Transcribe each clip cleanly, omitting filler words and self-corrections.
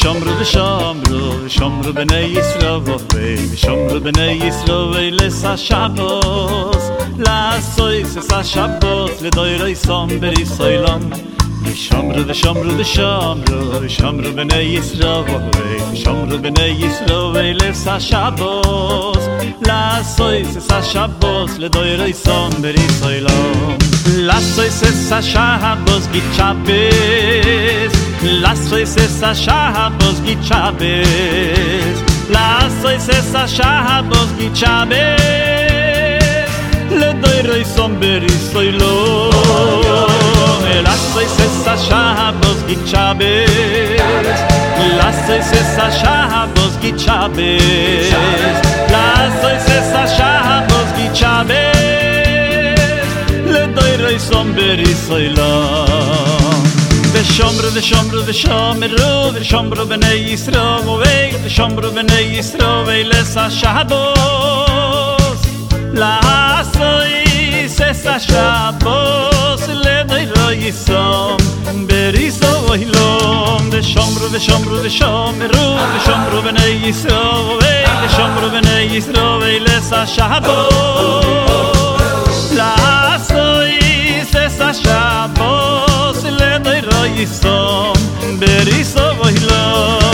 ושומרו ושומרו בני ישראל ושומרו בני ישראל לסשבוס לעשויס הסשבוס לדוירי סום בריסוילום ושומרו ושומרו בני ישראל ושומרו בני ישראל לסשבוס לעשויס הסשבוס לדוירי סום בריסוילום לעשויס הסשבוס גיצ'אבס לעשויס הסשבוס גיצ'אבס לעשויס הסשבוס גיצ'אבס לדוירי סום בריסוילום לעשויס הסשבוס גיצ'אבס לעשויס הסשבוס גיצ'אבס לעשויס הסשבוס גיצ'אבס לדוירי סום בריסוילום ושומרו ושומרו בני ישראל ושומרו בני ישראל לסשבוס לעשויס הסשבוס לדוירי סום בריסוילום ושומרו בני ישראל ושומרו בני ישראל לסשבוס לעשויס הסשבוס לדוירי סום בריסוילום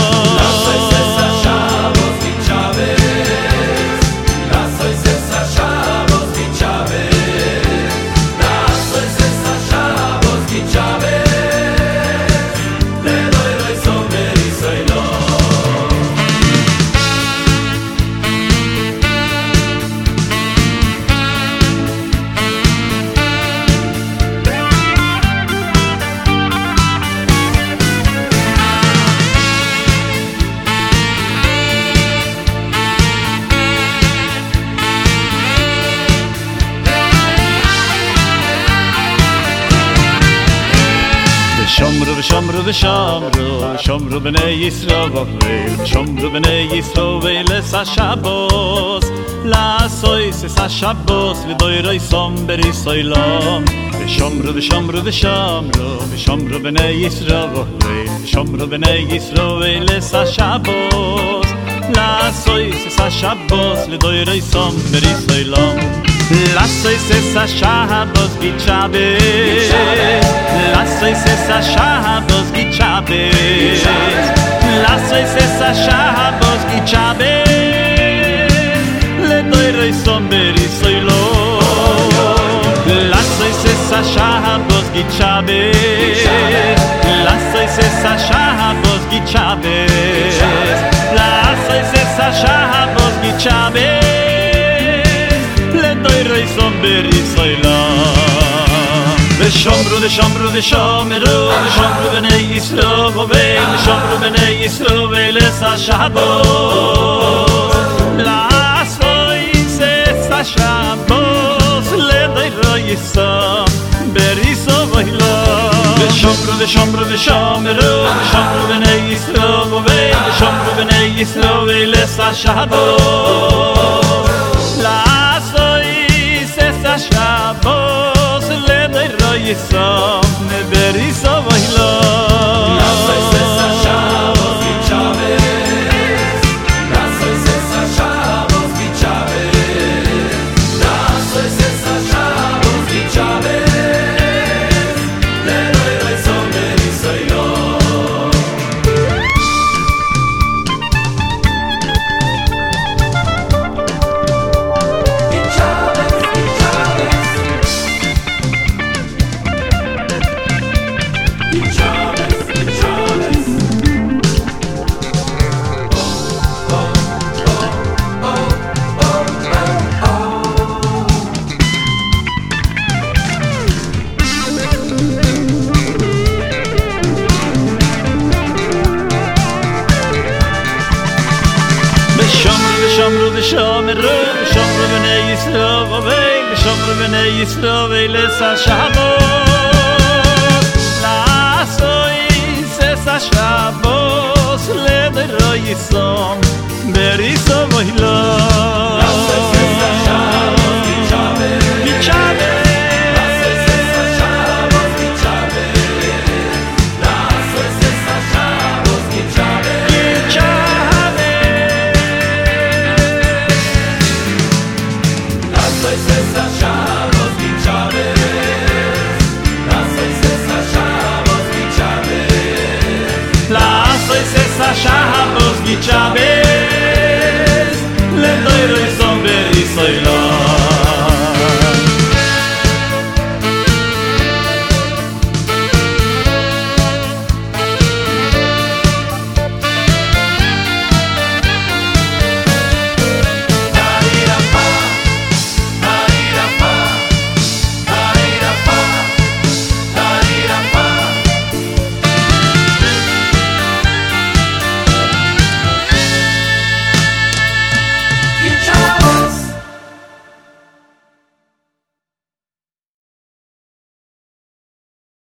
ושומרו בני ישראל ושומרו בני ישראל לסשבוס לעשויס הסשבוס לדוירי סום בריסוילום ושומרו בני ישראל ושומרו בני ישראל לסשבוס לעשויס הסשבוס לדוירי סום בריסוילום לעשויס הסשבוס גיצ'אבס לעשויס הסשבוס גיצ'אבס לעשויס הסשבוס גיצ'אבס לדוירי סום בריסוילום לעשויס הסשבוס גיצ'אבס לעשויס הסשבוס גיצ'אבס לעשויס הסשבוס גיצ'אבס לדוירי סום בריסוילום ושומרו בני ישראל ושומרו בני ישראל לסשבוס לעשויס הסשבוס לדוירי סום בריסוילום ושומרו בני ישראל ושומרו בני ישראל לסשבוס לעשויס הסשבוס לדוירי סום בריסוילום לעשויס הסשבוס גיצ'אבס לעשויס הסשבוס גיצ'אבס לעשויס הסשבוס גיצ'אבס לדוירי סום בריסוילום ושומרו בני ישראל ושומרו בני ישראל לסשבוס לעשויס הסשבוס לדוירי סום בריסוילום